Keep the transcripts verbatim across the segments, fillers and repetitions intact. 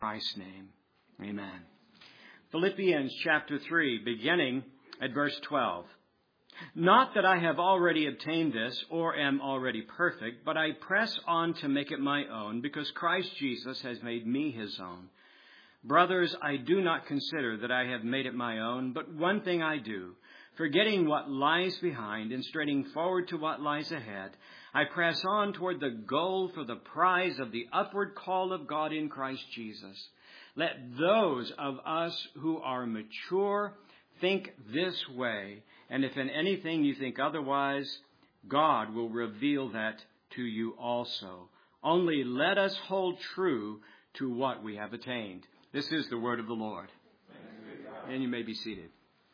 Christ's name, amen. Philippians chapter three, beginning at verse twelve. Not that I have already obtained this or am already perfect, but I press on to make it my own, because Christ Jesus has made me his own. Brothers, I do not consider that I have made it my own, but one thing I do, forgetting what lies behind and straining forward to what lies ahead, I press on toward the goal for the prize of the upward call of God in Christ Jesus. Let those of us who are mature think this way, and if in anything you think otherwise, God will reveal that to you also. Only let us hold true to what we have attained. This is the word of the Lord. And you may be seated.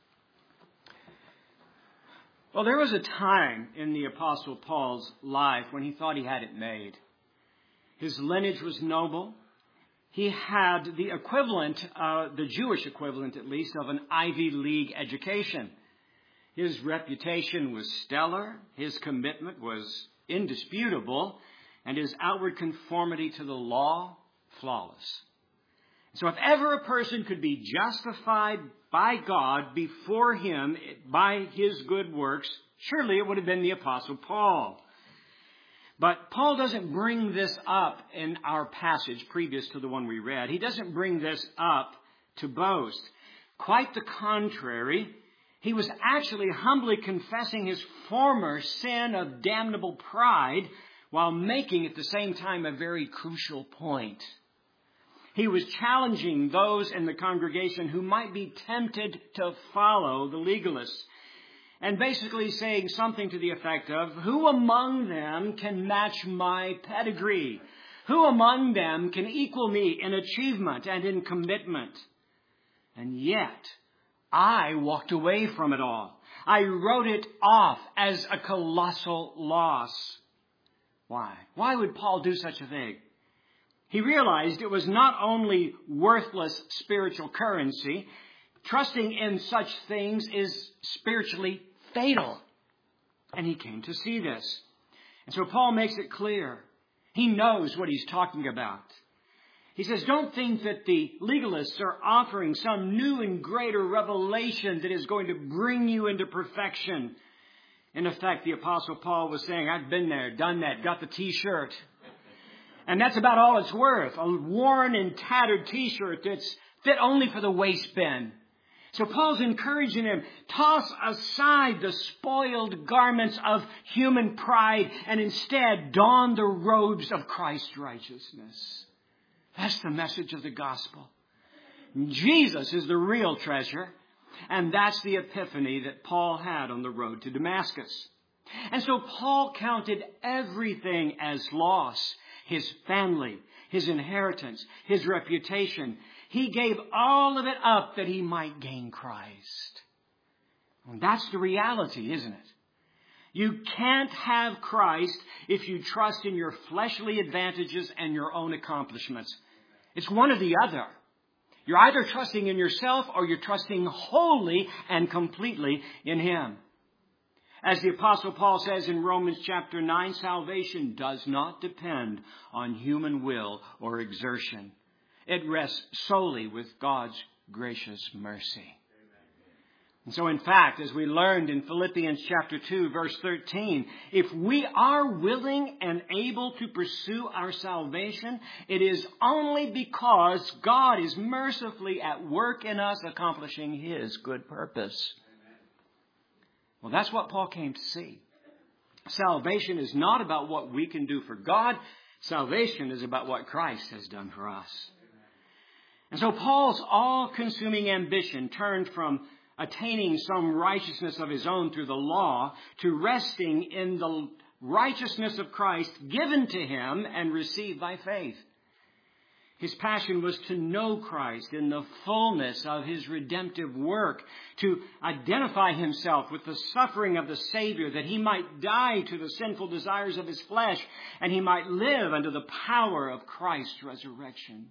Well, there was a time in the Apostle Paul's life when he thought he had it made. His lineage was noble. He had the equivalent, uh, the Jewish equivalent at least, of an Ivy League education. His reputation was stellar. His commitment was indisputable. And his outward conformity to the law, flawless. So if ever a person could be justified by God before him by his good works, surely it would have been the Apostle Paul. But Paul doesn't bring this up in our passage previous to the one we read. He doesn't bring this up to boast. Quite the contrary. He was actually humbly confessing his former sin of damnable pride while making at the same time a very crucial point. He was challenging those in the congregation who might be tempted to follow the legalists, and basically saying something to the effect of, who among them can match my pedigree? Who among them can equal me in achievement and in commitment? And yet, I walked away from it all. I wrote it off as a colossal loss. Why? Why would Paul do such a thing? He realized it was not only worthless spiritual currency. Trusting in such things is spiritually fatal. And he came to see this. And so Paul makes it clear. He knows what he's talking about. He says, don't think that the legalists are offering some new and greater revelation that is going to bring you into perfection. In effect, the Apostle Paul was saying, I've been there, done that, got the t-shirt. And that's about all it's worth. A worn and tattered t-shirt that's fit only for the waistband. So Paul's encouraging him, toss aside the spoiled garments of human pride and instead don the robes of Christ's righteousness. That's the message of the gospel. Jesus is the real treasure. And that's the epiphany that Paul had on the road to Damascus. And so Paul counted everything as loss. His family, his inheritance, his reputation. He gave all of it up that he might gain Christ. And that's the reality, isn't it? You can't have Christ if you trust in your fleshly advantages and your own accomplishments. It's one or the other. You're either trusting in yourself or you're trusting wholly and completely in him. As the Apostle Paul says in Romans chapter nine, salvation does not depend on human will or exertion. It rests solely with God's gracious mercy. And so, in fact, as we learned in Philippians chapter two, verse thirteen, if we are willing and able to pursue our salvation, it is only because God is mercifully at work in us, accomplishing his good purpose. Well, that's what Paul came to see. Salvation is not about what we can do for God. Salvation is about what Christ has done for us. And so Paul's all-consuming ambition turned from attaining some righteousness of his own through the law to resting in the righteousness of Christ given to him and received by faith. His passion was to know Christ in the fullness of his redemptive work, to identify himself with the suffering of the Savior, that he might die to the sinful desires of his flesh, and he might live under the power of Christ's resurrection.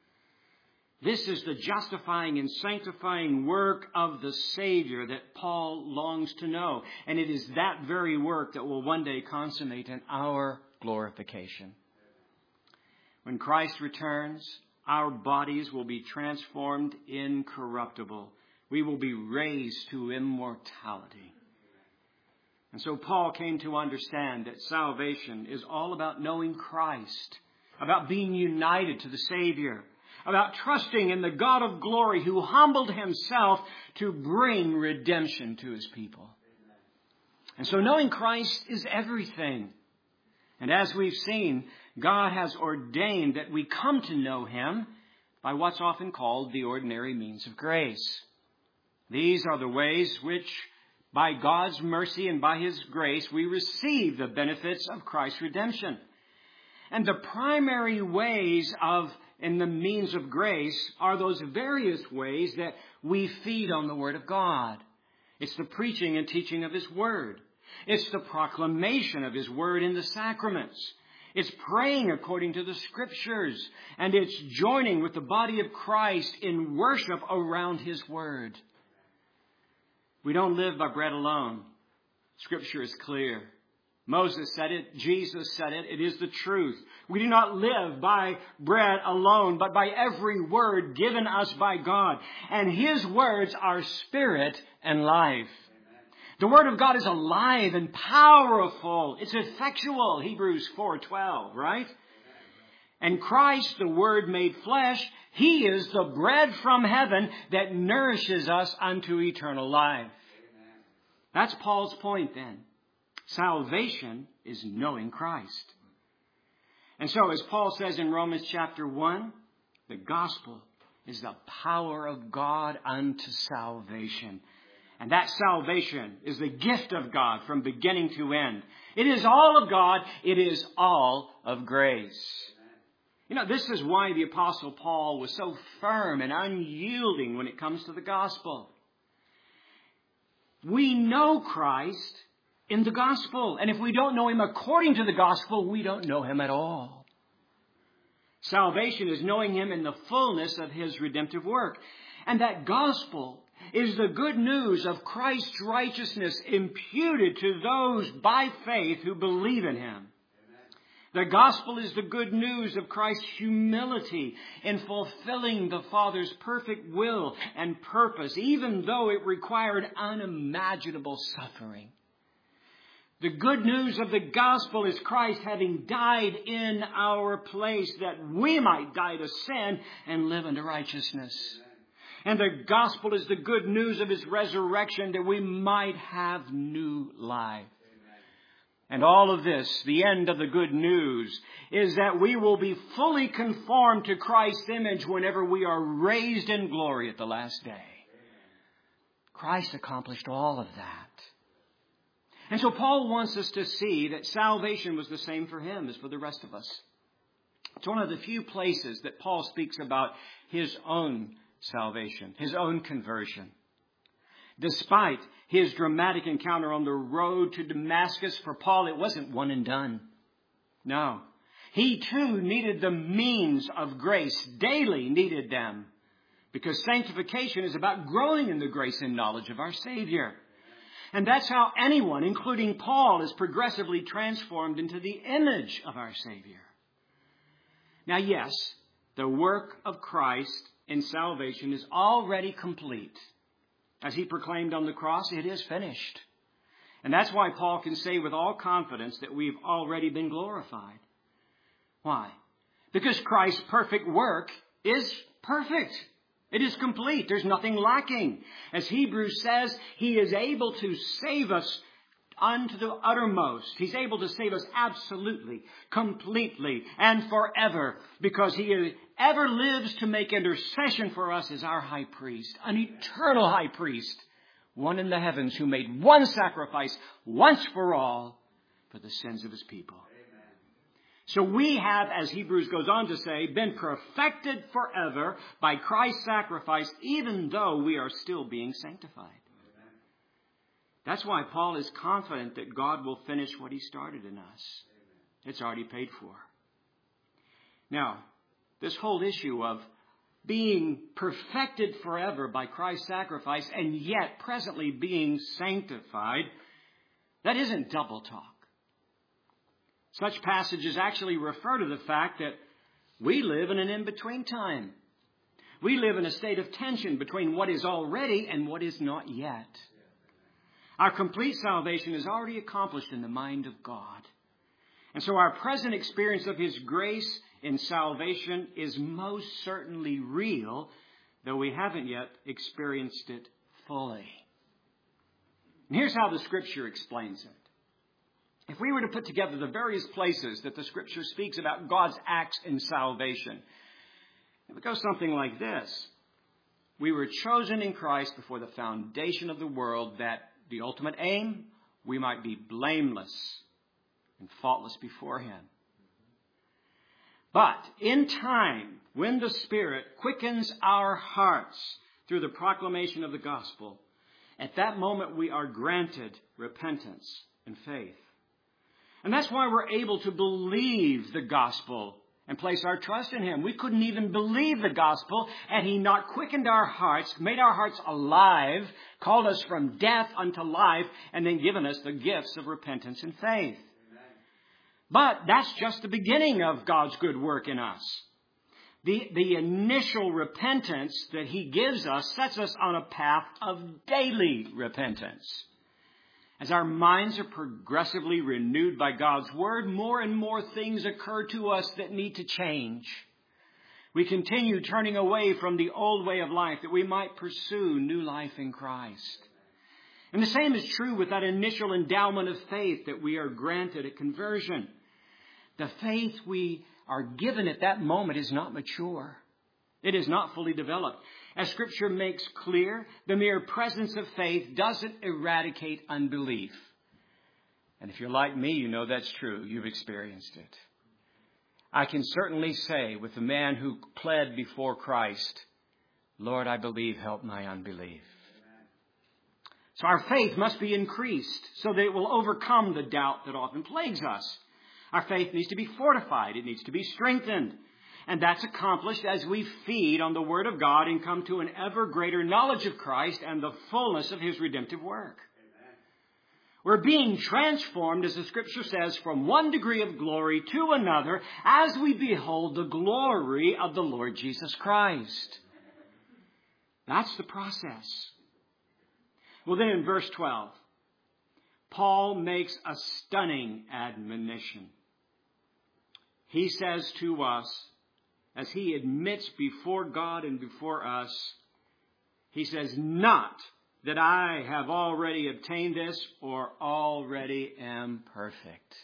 This is the justifying and sanctifying work of the Savior that Paul longs to know. And it is that very work that will one day consummate in our glorification. When Christ returns, our bodies will be transformed incorruptible. We will be raised to immortality. And so Paul came to understand that salvation is all about knowing Christ, about being united to the Savior, about trusting in the God of glory who humbled himself to bring redemption to his people. And so knowing Christ is everything. And as we've seen, God has ordained that we come to know him by what's often called the ordinary means of grace. These are the ways which, by God's mercy and by his grace, we receive the benefits of Christ's redemption. And the primary ways of, and the means of grace, are those various ways that we feed on the Word of God. It's the preaching and teaching of his Word. It's the proclamation of his Word in the sacraments. It's praying according to the Scriptures. And it's joining with the body of Christ in worship around his Word. We don't live by bread alone. Scripture is clear. Moses said it. Jesus said it. It is the truth. We do not live by bread alone, but by every word given us by God. And his words are spirit and life. The Word of God is alive and powerful. It's effectual. Hebrews four twelve, right? And Christ, the Word made flesh, he is the bread from heaven that nourishes us unto eternal life. That's Paul's point then. Salvation is knowing Christ. And so, as Paul says in Romans chapter one, the gospel is the power of God unto salvation. And that salvation is the gift of God from beginning to end. It is all of God. It is all of grace. You know, this is why the Apostle Paul was so firm and unyielding when it comes to the gospel. We know Christ in the gospel. And if we don't know him according to the gospel, we don't know him at all. Salvation is knowing him in the fullness of his redemptive work. And that gospel is the good news of Christ's righteousness imputed to those by faith who believe in him. The gospel is the good news of Christ's humility in fulfilling the Father's perfect will and purpose, even though it required unimaginable suffering. The good news of the gospel is Christ having died in our place that we might die to sin and live unto righteousness. And the gospel is the good news of his resurrection that we might have new life. And all of this, the end of the good news, is that we will be fully conformed to Christ's image whenever we are raised in glory at the last day. Christ accomplished all of that. And so Paul wants us to see that salvation was the same for him as for the rest of us. It's one of the few places that Paul speaks about his own salvation, his own conversion. Despite his dramatic encounter on the road to Damascus, for Paul it wasn't one and done. No. He too needed the means of grace, daily needed them. Because sanctification is about growing in the grace and knowledge of our Savior. And that's how anyone, including Paul, is progressively transformed into the image of our Savior. Now, yes, the work of Christ in salvation is already complete. As he proclaimed on the cross, it is finished. And that's why Paul can say with all confidence that we've already been glorified. Why? Because Christ's perfect work is perfect. It is complete. There's nothing lacking. As Hebrews says, he is able to save us unto the uttermost. He's able to save us absolutely, completely, and forever, because he ever lives to make intercession for us as our high priest, an eternal high priest, one in the heavens who made one sacrifice once for all for the sins of his people. Amen. So we have, as Hebrews goes on to say, been perfected forever by Christ's sacrifice, even though we are still being sanctified. That's why Paul is confident that God will finish what he started in us. It's already paid for. Now, this whole issue of being perfected forever by Christ's sacrifice and yet presently being sanctified, that isn't double talk. Such passages actually refer to the fact that We live in an in-between time. We live in a state of tension between what is already and what is not yet. Our complete salvation is already accomplished in the mind of God. And so our present experience of His grace in salvation is most certainly real, though we haven't yet experienced it fully. And here's how the Scripture explains it. If we were to put together the various places that the Scripture speaks about God's acts in salvation, it would go something like this. We were chosen in Christ before the foundation of the world, that the ultimate aim, we might be blameless and faultless before Him. But in time, when the Spirit quickens our hearts through the proclamation of the gospel, at that moment we are granted repentance and faith. And that's why we're able to believe the gospel and place our trust in Him. We couldn't even believe the gospel had He not quickened our hearts, made our hearts alive, called us from death unto life, and then given us the gifts of repentance and faith. Amen. But that's just the beginning of God's good work in us. The, the initial repentance that He gives us sets us on a path of daily repentance. As our minds are progressively renewed by God's Word, more and more things occur to us that need to change. We continue turning away from the old way of life that we might pursue new life in Christ. And the same is true with that initial endowment of faith that we are granted at conversion. The faith we are given at that moment is not mature. It is not fully developed. As Scripture makes clear, the mere presence of faith doesn't eradicate unbelief. And if you're like me, you know that's true. You've experienced it. I can certainly say with the man who pled before Christ, Lord, I believe, help my unbelief. So our faith must be increased so that it will overcome the doubt that often plagues us. Our faith needs to be fortified. It needs to be strengthened. And that's accomplished as we feed on the Word of God and come to an ever greater knowledge of Christ and the fullness of His redemptive work. Amen. We're being transformed, as the Scripture says, from one degree of glory to another as we behold the glory of the Lord Jesus Christ. That's the process. Well, then in verse twelve, Paul makes a stunning admonition. He says to us, as he admits before God and before us, he says, not that I have already obtained this or already am perfect.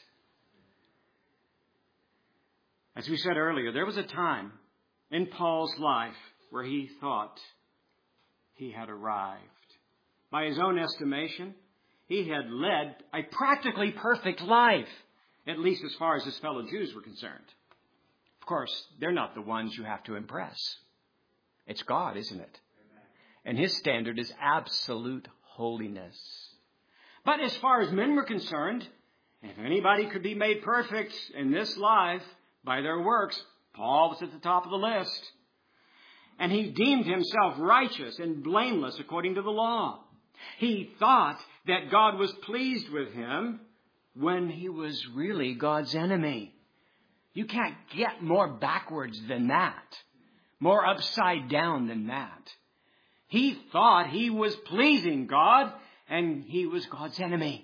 As we said earlier, there was a time in Paul's life where he thought he had arrived. By his own estimation, he had led a practically perfect life, at least as far as his fellow Jews were concerned. Of course, they're not the ones you have to impress. It's God, isn't it? And His standard is absolute holiness. But as far as men were concerned, if anybody could be made perfect in this life by their works, Paul was at the top of the list. And he deemed himself righteous and blameless according to the law. He thought that God was pleased with him when he was really God's enemy. You can't get more backwards than that, more upside down than that. He thought he was pleasing God, and he was God's enemy.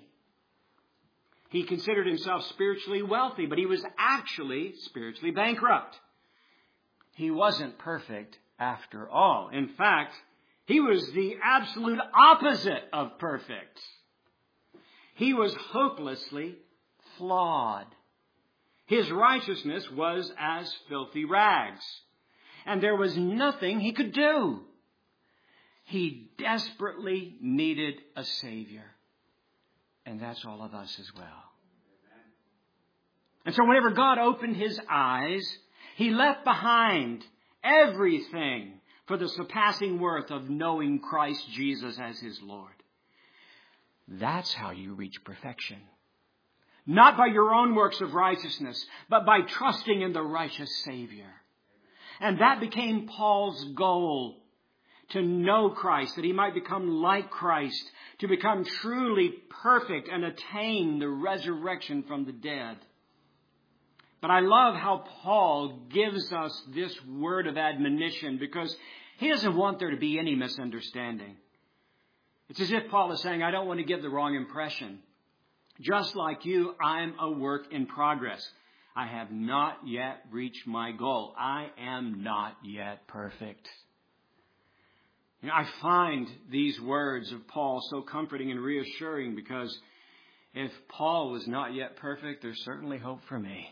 He considered himself spiritually wealthy, but he was actually spiritually bankrupt. He wasn't perfect after all. In fact, he was the absolute opposite of perfect. He was hopelessly flawed. His righteousness was as filthy rags, and there was nothing he could do. He desperately needed a Savior, and that's all of us as well. And so whenever God opened his eyes, he left behind everything for the surpassing worth of knowing Christ Jesus as his Lord. That's how you reach perfection. Not by your own works of righteousness, but by trusting in the righteous Savior. And that became Paul's goal, to know Christ, that he might become like Christ, to become truly perfect and attain the resurrection from the dead. But I love how Paul gives us this word of admonition because he doesn't want there to be any misunderstanding. It's as if Paul is saying, I don't want to give the wrong impression. Just like you, I'm a work in progress. I have not yet reached my goal. I am not yet perfect. You know, I find these words of Paul so comforting and reassuring because if Paul was not yet perfect, there's certainly hope for me.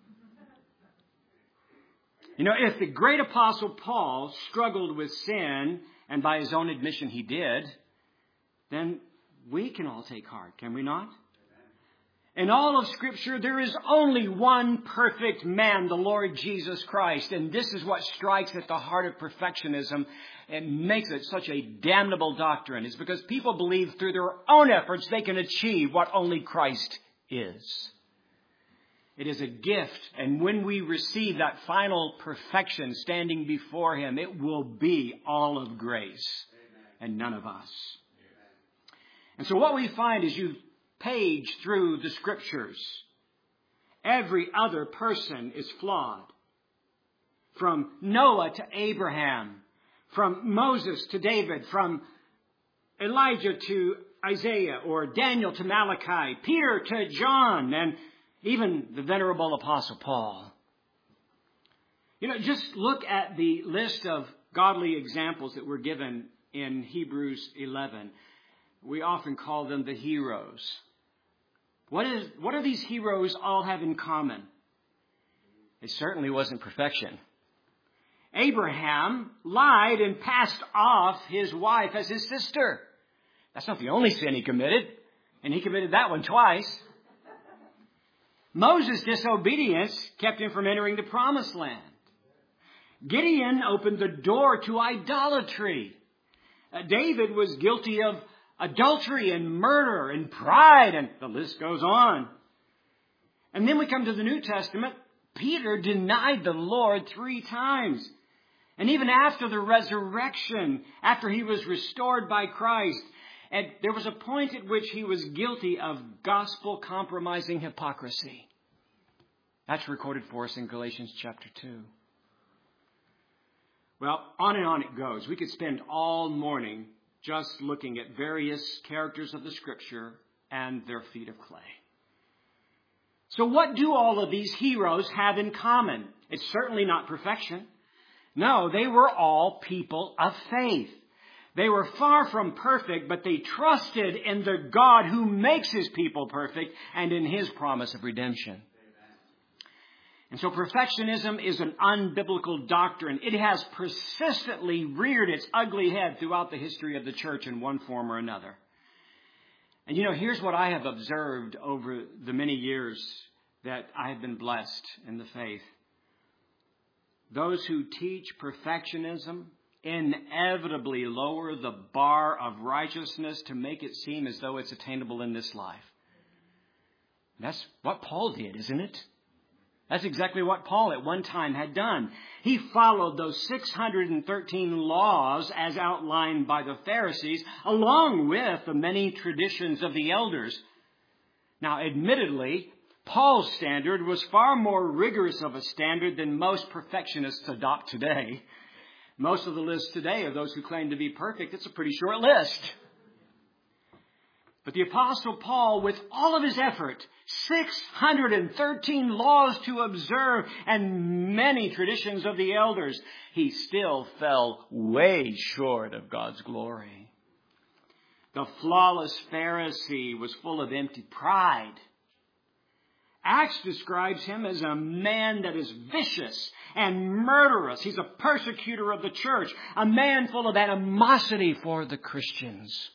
You know, if the great apostle Paul struggled with sin, and by his own admission he did, then we can all take heart, can we not? In all of Scripture, there is only one perfect man, the Lord Jesus Christ. And this is what strikes at the heart of perfectionism and makes it such a damnable doctrine. It's because people believe through their own efforts they can achieve what only Christ is. It is a gift, and when we receive that final perfection standing before Him, it will be all of grace and none of us. And so what we find is you page through the Scriptures, every other person is flawed. From Noah to Abraham, from Moses to David, from Elijah to Isaiah, or Daniel to Malachi, Peter to John, and even the venerable Apostle Paul. You know, just look at the list of godly examples that were given in Hebrews eleven. We often call them the heroes. What is, what do these heroes all have in common? It certainly wasn't perfection. Abraham lied and passed off his wife as his sister. That's not the only sin he committed, and he committed that one twice. Moses' disobedience kept him from entering the promised land. Gideon opened the door to idolatry. Uh, David was guilty of adultery and murder and pride, and the list goes on. And then we come to the New Testament. Peter denied the Lord three times. And even after the resurrection, after he was restored by Christ, and there was a point at which he was guilty of gospel compromising hypocrisy. That's recorded for us in Galatians chapter two. Well, on and on it goes. We could spend all morning just looking at various characters of the Scripture and their feet of clay. So what do all of these heroes have in common? It's certainly not perfection. No, they were all people of faith. They were far from perfect, but they trusted in the God who makes His people perfect and in His promise of redemption. And so perfectionism is an unbiblical doctrine. It has persistently reared its ugly head throughout the history of the church in one form or another. And you know, here's what I have observed over the many years that I have been blessed in the faith. Those who teach perfectionism inevitably lower the bar of righteousness to make it seem as though it's attainable in this life. That's what Paul did, isn't it? That's exactly what Paul at one time had done. He followed those six hundred thirteen laws as outlined by the Pharisees, along with the many traditions of the elders. Now, admittedly, Paul's standard was far more rigorous of a standard than most perfectionists adopt today. Most of the lists today of those who claim to be perfect, it's a pretty short list. But the Apostle Paul, with all of his effort, six hundred thirteen laws to observe and many traditions of the elders, he still fell way short of God's glory. The flawless Pharisee was full of empty pride. Acts describes him as a man that is vicious and murderous. He's a persecutor of the church, a man full of animosity for the Christians.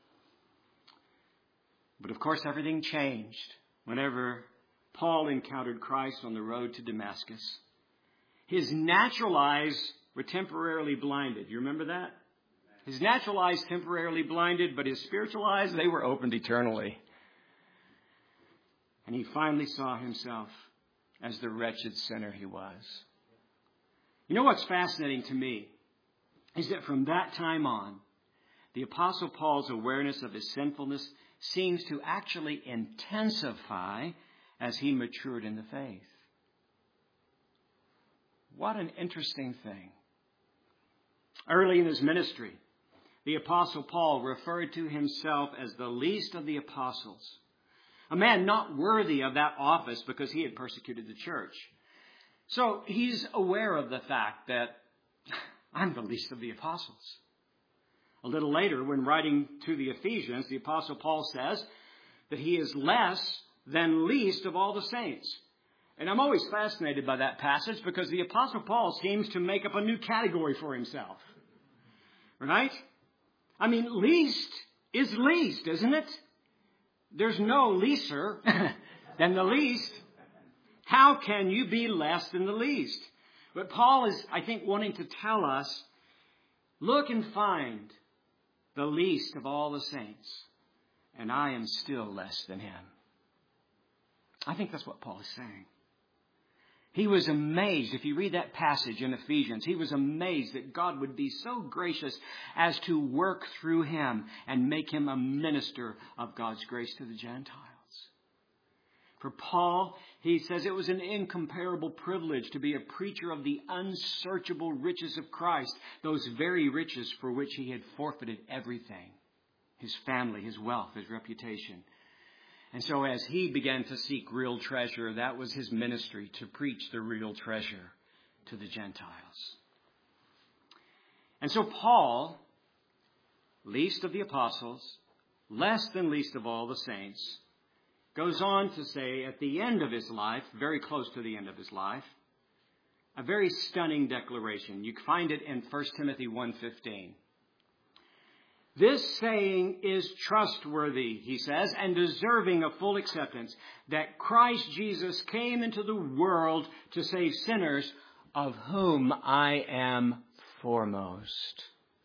But of course, everything changed whenever Paul encountered Christ on the road to Damascus. His natural eyes were temporarily blinded. You remember that? His natural eyes temporarily blinded, but his spiritual eyes, they were opened eternally. And he finally saw himself as the wretched sinner he was. You know what's fascinating to me is that from that time on, the Apostle Paul's awareness of his sinfulness seems to actually intensify as he matured in the faith. What an interesting thing. Early in his ministry, the Apostle Paul referred to himself as the least of the apostles, a man not worthy of that office because he had persecuted the church. So he's aware of the fact that I'm the least of the apostles. A little later, when writing to the Ephesians, the Apostle Paul says that he is less than least of all the saints. And I'm always fascinated by that passage because the Apostle Paul seems to make up a new category for himself. Right? I mean, least is least, isn't it? There's no leaser than the least. How can you be less than the least? But Paul is, I think, wanting to tell us, look and find the least of all the saints, and I am still less than him. I think that's what Paul is saying. He was amazed, if you read that passage in Ephesians, he was amazed that God would be so gracious as to work through him and make him a minister of God's grace to the Gentiles. For Paul, he says it was an incomparable privilege to be a preacher of the unsearchable riches of Christ, those very riches for which he had forfeited everything, his family, his wealth, his reputation. And so as he began to seek real treasure, that was his ministry, to preach the real treasure to the Gentiles. And so Paul, least of the apostles, less than least of all the saints, goes on to say at the end of his life, very close to the end of his life, a very stunning declaration. You find it in First Timothy one fifteen. This saying is trustworthy, he says, and deserving of full acceptance, that Christ Jesus came into the world to save sinners, of whom I am foremost.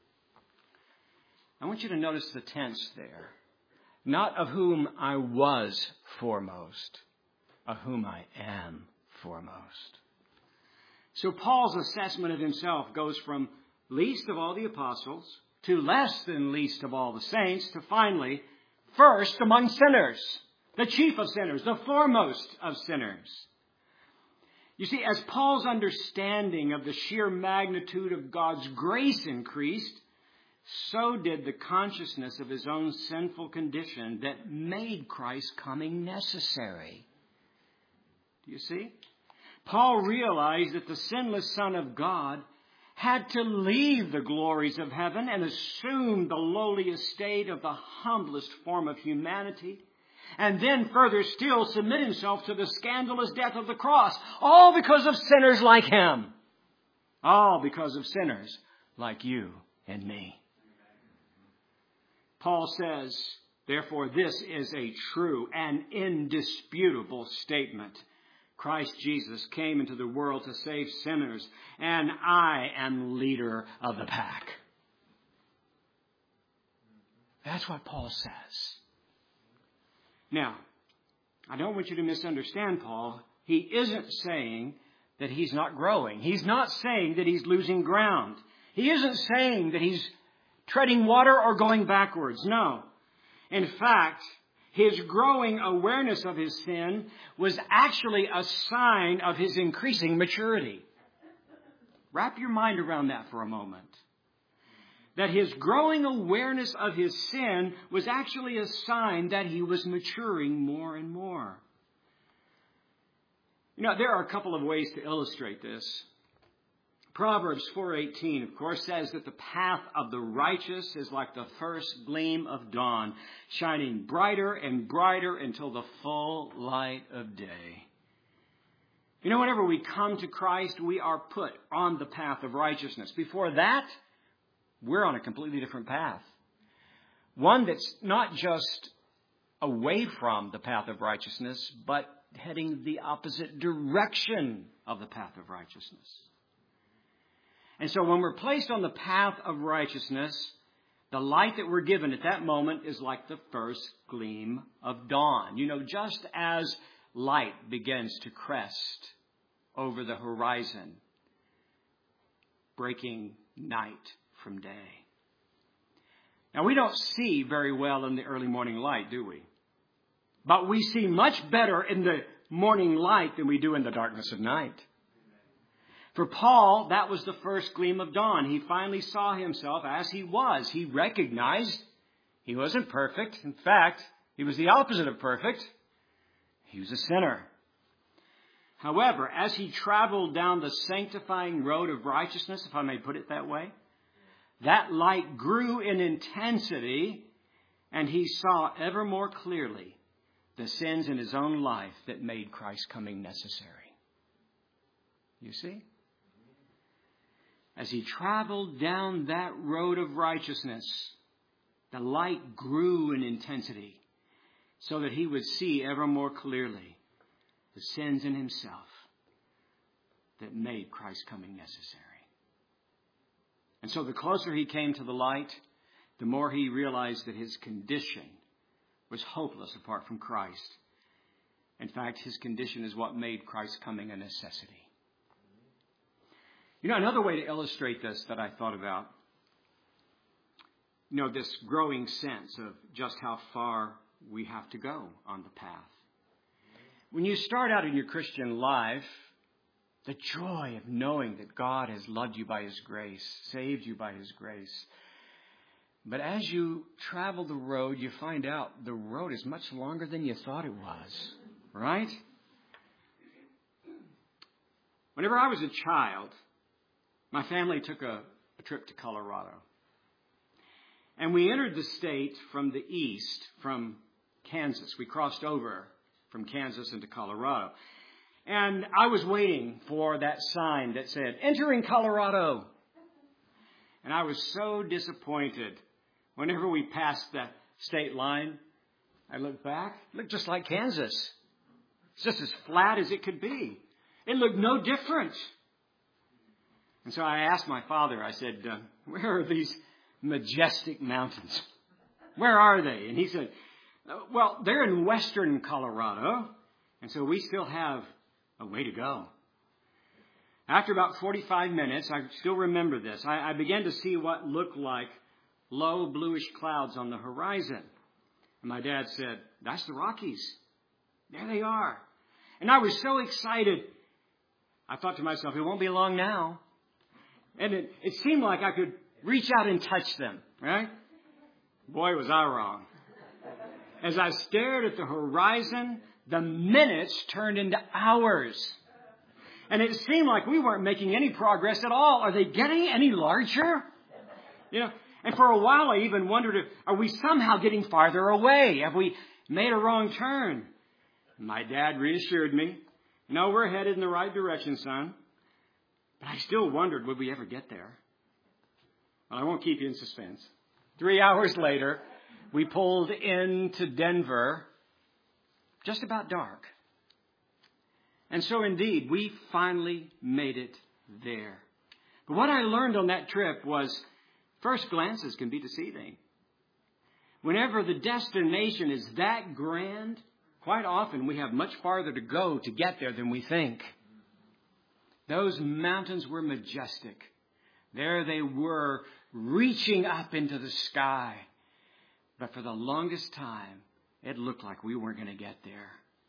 I want you to notice the tense there. Not of whom I was foremost, of whom I am foremost. So Paul's assessment of himself goes from least of all the apostles to less than least of all the saints, to finally first among sinners, the chief of sinners, the foremost of sinners. You see, as Paul's understanding of the sheer magnitude of God's grace increased, so did the consciousness of his own sinful condition that made Christ's coming necessary. Do you see? Paul realized that the sinless Son of God had to leave the glories of heaven and assume the lowly estate of the humblest form of humanity, and then further still submit himself to the scandalous death of the cross, all because of sinners like him. All because of sinners like you and me. Paul says, therefore, this is a true and indisputable statement. Christ Jesus came into the world to save sinners, and I am leader of the pack. That's what Paul says. Now, I don't want you to misunderstand Paul. He isn't saying that he's not growing. He's not saying that he's losing ground. He isn't saying that he's treading water or going backwards. No. In fact, his growing awareness of his sin was actually a sign of his increasing maturity. Wrap your mind around that for a moment. That his growing awareness of his sin was actually a sign that he was maturing more and more. You know, there are a couple of ways to illustrate this. Proverbs four eighteen, of course, says that the path of the righteous is like the first gleam of dawn, shining brighter and brighter until the full light of day. You know, whenever we come to Christ, we are put on the path of righteousness. Before that, we're on a completely different path. One that's not just away from the path of righteousness, but heading the opposite direction of the path of righteousness. And so when we're placed on the path of righteousness, the light that we're given at that moment is like the first gleam of dawn. You know, just as light begins to crest over the horizon, breaking night from day. Now, we don't see very well in the early morning light, do we? But we see much better in the morning light than we do in the darkness of night. For Paul, that was the first gleam of dawn. He finally saw himself as he was. He recognized he wasn't perfect. In fact, he was the opposite of perfect. He was a sinner. However, as he traveled down the sanctifying road of righteousness, if I may put it that way, that light grew in intensity, and he saw ever more clearly the sins in his own life that made Christ's coming necessary. You see? As he traveled down that road of righteousness, the light grew in intensity so that he would see ever more clearly the sins in himself that made Christ's coming necessary. And so the closer he came to the light, the more he realized that his condition was hopeless apart from Christ. In fact, his condition is what made Christ's coming a necessity. You know, another way to illustrate this that I thought about, you know, this growing sense of just how far we have to go on the path. When you start out in your Christian life, the joy of knowing that God has loved you by His grace, saved you by His grace. But as you travel the road, you find out the road is much longer than you thought it was, right? Whenever I was a child, my family took a, a trip to Colorado. And we entered the state from the east, from Kansas. We crossed over from Kansas into Colorado. And I was waiting for that sign that said, "Entering Colorado." And I was so disappointed. Whenever we passed that state line, I looked back. It looked just like Kansas. It's just as flat as it could be. It looked no different. And so I asked my father, I said, uh, where are these majestic mountains? Where are they? And he said, well, they're in western Colorado. And so we still have a way to go. After about forty-five minutes, I still remember this. I, I began to see what looked like low bluish clouds on the horizon. And my dad said, "That's the Rockies. There they are." And I was so excited. I thought to myself, it won't be long now. And it, it seemed like I could reach out and touch them, right? Boy, was I wrong. As I stared at the horizon, the minutes turned into hours. And it seemed like we weren't making any progress at all. Are they getting any larger? You know, and for a while I even wondered, if, are we somehow getting farther away? Have we made a wrong turn? My dad reassured me. No, we're headed in the right direction, son. But I still wondered, would we ever get there? Well, I won't keep you in suspense. Three hours later, we pulled into Denver, just about dark. And so indeed, we finally made it there. But what I learned on that trip was, first glances can be deceiving. Whenever the destination is that grand, quite often we have much farther to go to get there than we think. Those mountains were majestic. There they were, reaching up into the sky. But for the longest time, it looked like we weren't going to get there.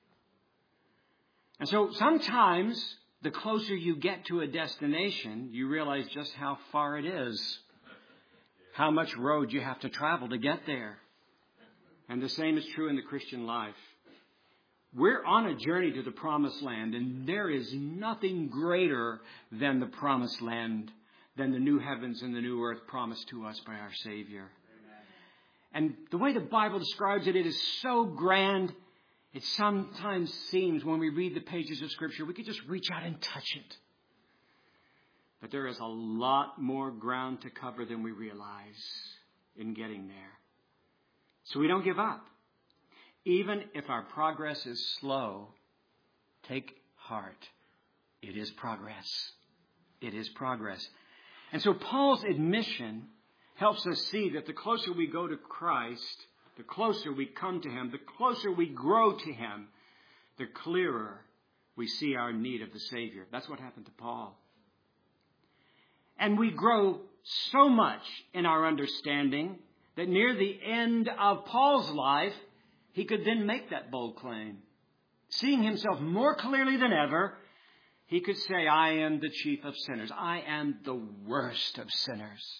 And so sometimes, the closer you get to a destination, you realize just how far it is. How much road you have to travel to get there. And the same is true in the Christian life. We're on a journey to the promised land, and there is nothing greater than the promised land, than the new heavens and the new earth promised to us by our Savior. And the way the Bible describes it, it is so grand, it sometimes seems when we read the pages of Scripture, we could just reach out and touch it. But there is a lot more ground to cover than we realize in getting there. So we don't give up. Even if our progress is slow, take heart. It is progress. It is progress. And so Paul's admission helps us see that the closer we go to Christ, the closer we come to Him, the closer we grow to Him, the clearer we see our need of the Savior. That's what happened to Paul. And we grow so much in our understanding that near the end of Paul's life, he could then make that bold claim. Seeing himself more clearly than ever, He could say, I am the chief of sinners. I am the worst of sinners.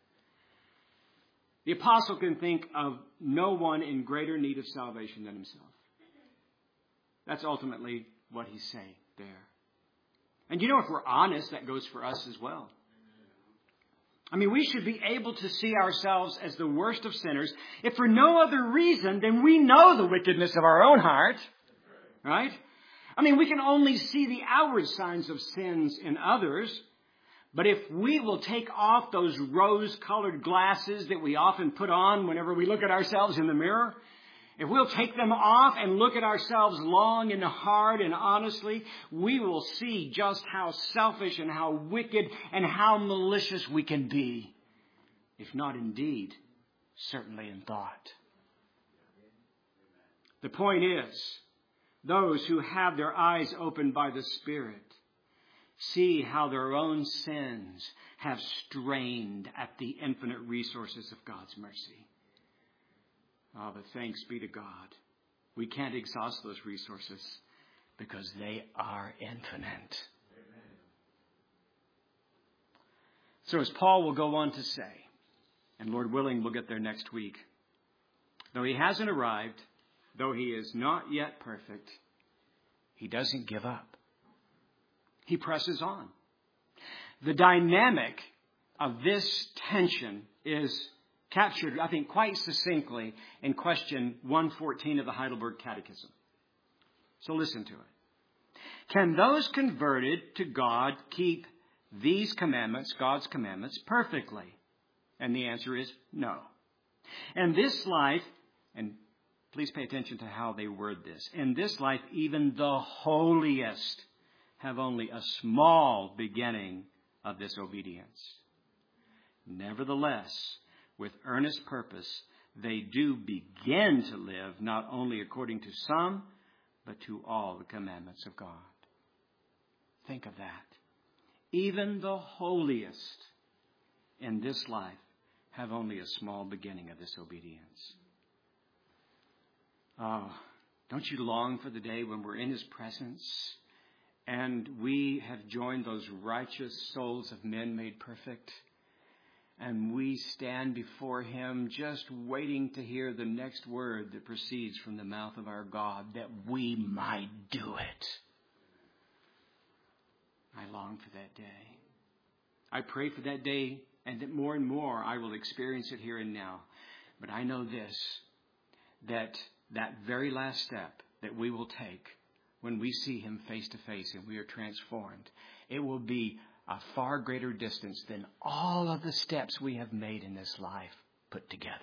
The apostle can think of no one in greater need of salvation than himself. That's ultimately what he's saying there. And you know, if we're honest, that goes for us as well. I mean, we should be able to see ourselves as the worst of sinners, if for no other reason than we know the wickedness of our own heart. Right? I mean, we can only see the outward signs of sins in others. But if we will take off those rose-colored glasses that we often put on whenever we look at ourselves in the mirror, if we'll take them off and look at ourselves long and hard and honestly, we will see just how selfish and how wicked and how malicious we can be. If not in deed, certainly in thought. The point is, those who have their eyes opened by the Spirit see how their own sins have strained at the infinite resources of God's mercy. Oh, but thanks be to God. We can't exhaust those resources because they are infinite. Amen. So as Paul will go on to say, and Lord willing, we'll get there next week, though he hasn't arrived, though he is not yet perfect, he doesn't give up. He presses on. The dynamic of this tension is captured, I think, quite succinctly in question one fourteen of the Heidelberg Catechism. So listen to it. Can those converted to God keep these commandments, God's commandments, perfectly? And the answer is no. And this life, and please pay attention to how they word this, in this life, even the holiest have only a small beginning of this obedience. Nevertheless, with earnest purpose, they do begin to live not only according to some, but to all the commandments of God. Think of that. Even the holiest in this life have only a small beginning of this obedience. Oh, don't you long for the day when we're in His presence and we have joined those righteous souls of men made perfect, and we stand before Him just waiting to hear the next word that proceeds from the mouth of our God, that we might do it. I long for that day. I pray for that day, and that more and more I will experience it here and now. But I know this, that that very last step that we will take when we see Him face to face and we are transformed, it will be a far greater distance than all of the steps we have made in this life put together.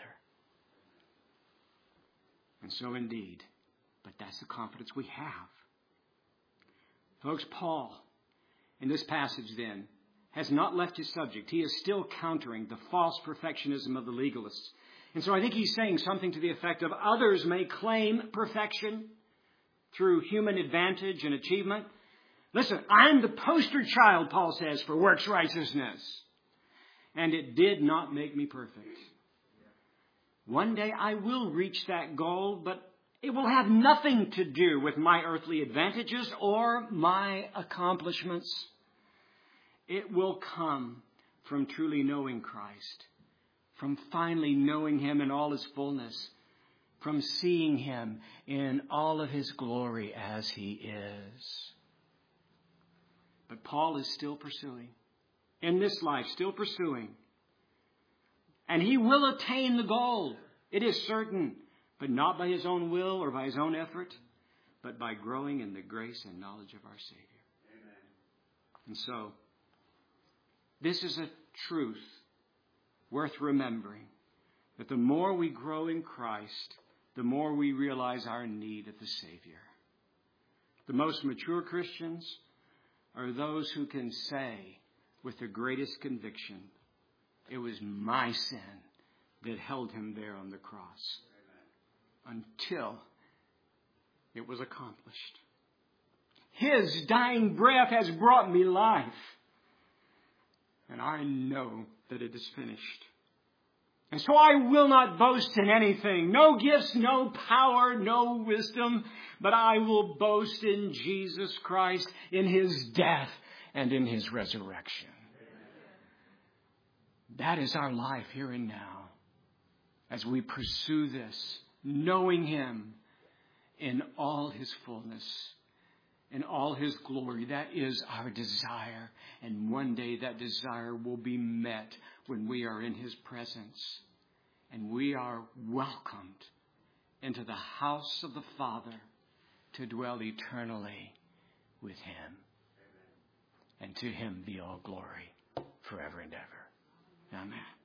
And so indeed, but that's the confidence we have. Folks, Paul, in this passage then, has not left his subject. He is still countering the false perfectionism of the legalists. And so I think he's saying something to the effect of others may claim perfection through human advantage and achievement. Listen, I'm the poster child, Paul says, for works righteousness. And it did not make me perfect. One day I will reach that goal, but it will have nothing to do with my earthly advantages or my accomplishments. It will come from truly knowing Christ, from finally knowing Him in all His fullness, from seeing Him in all of His glory as He is. But Paul is still pursuing, in this life, still pursuing. And he will attain the goal. It is certain, but not by his own will or by his own effort, but by growing in the grace and knowledge of our Savior. Amen. And so, this is a truth worth remembering, that the more we grow in Christ, the more we realize our need of the Savior. The most mature Christians are those who can say with the greatest conviction, it was my sin that held Him there on the cross. Amen. Until it was accomplished. His dying breath has brought me life. And I know that it is finished. And so I will not boast in anything, no gifts, no power, no wisdom, but I will boast in Jesus Christ, in His death and in His resurrection. That is our life here and now as we pursue this, knowing Him in all His fullness, in all His glory. That is our desire. And one day that desire will be met when we are in His presence and we are welcomed into the house of the Father to dwell eternally with Him. And to Him be all glory forever and ever. Amen.